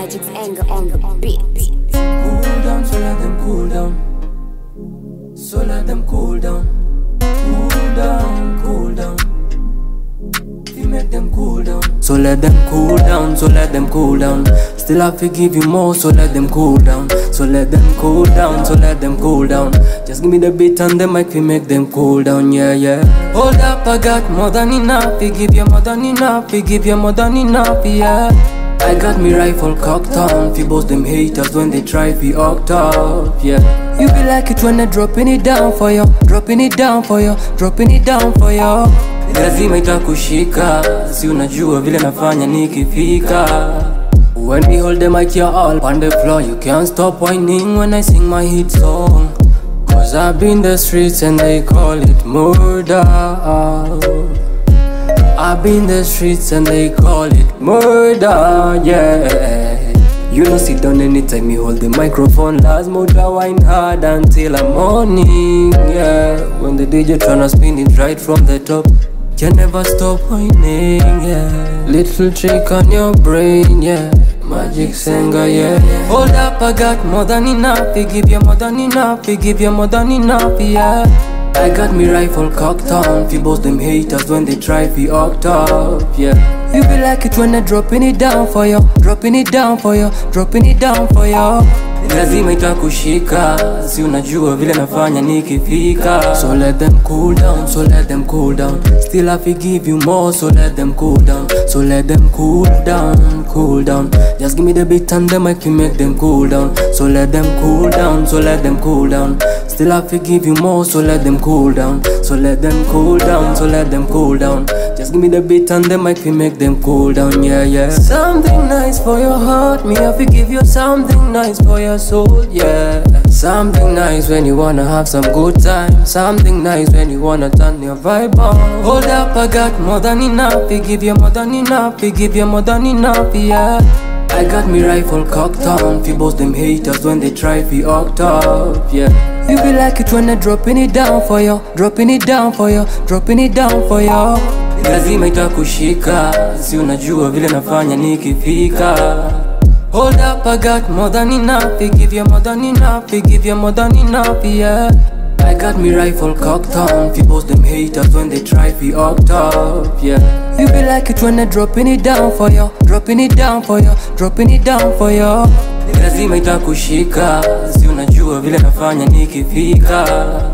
Magic's anger on the beat. Cool down, so let them cool down. So let them cool down. Cool down, cool down. You make them cool down. So let them cool down, so let them cool down. Still I forgive you more, so let them cool down. So let them cool down, so let them cool down. Just give me the beat and the mic, we make them cool down, yeah, yeah. Hold up, I got more than enough. We give you more than enough, we give you more than enough, yeah. I got me rifle cocked on. Fi boast them haters when they try fi oct up, yeah. You be like it when I dropping it down for you, dropping it down for you, dropping it down for you. Lazima itakushika, si unajua vile nafanya nikifika. When we hold the mic, you're all on the floor. You can't stop whining when I sing my hit song. Cause I've been the streets and they call it murder. I've been the streets and they call it murder, yeah. You know sit down anytime you hold the microphone. Last mode I wine hard until I'm morning, yeah. When the DJ tryna spin it right from the top, you never stop whining, yeah. Little trick on your brain, yeah. Magic's anger, yeah. Hold up, I got more than enough. We give you more than enough, we give you more than enough, yeah. I got me rifle cocked on. Fi boast them haters when they try fi oct up, yeah. You be like it when I dropping it down for you, dropping it down for you, dropping it down for you. Lazima itakushika, si unajua vile nafanya nikifika. So let them cool down, so let them cool down. Still I forgive you more, so let them cool down. So let them cool down, cool down. Just give me the beat and the mic, we make them cool down. So let them cool down, so let them cool down. Still I forgive you more, so let them cool down. So let them cool down, so let them cool down. Just give me the beat and the mic, we make them cool down, yeah, yeah. Something nice for your heart, me I forgive you. Something nice for your soul, yeah. Something nice when you wanna have some good time. Something nice when you wanna turn your vibe on. Hold up, I got more than enough. We give you more than enough, we give you more than enough, yeah. I got me rifle cocked on. Fi boast them haters when they try fi oct up, yeah. You be like it when I dropping it down for you, dropping it down for you, dropping it down for you. Lazima itakushika, si unajua vile nafanya nikifika. Hold up, I got more than enough. We give you more than enough, we give you more than enough, yeah. I got me rifle cocked on. Fi boast them haters when they try fi oct up, yeah. You be like it when I dropping it down for you, dropping it down for you, dropping it down for you. Lazima itakushika, si unajua vile nafanya nikifika.